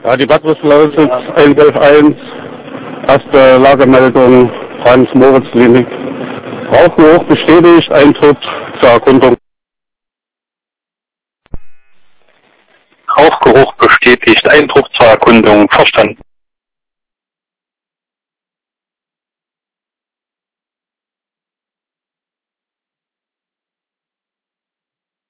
Ja, die Badwislausitz 111.1, erste Lagemeldung, Franz-Moritz-Klinik. Rauchgeruch bestätigt, Eintritt zur Erkundung. Rauchgeruch bestätigt, Eindruck zur Erkundung, verstanden.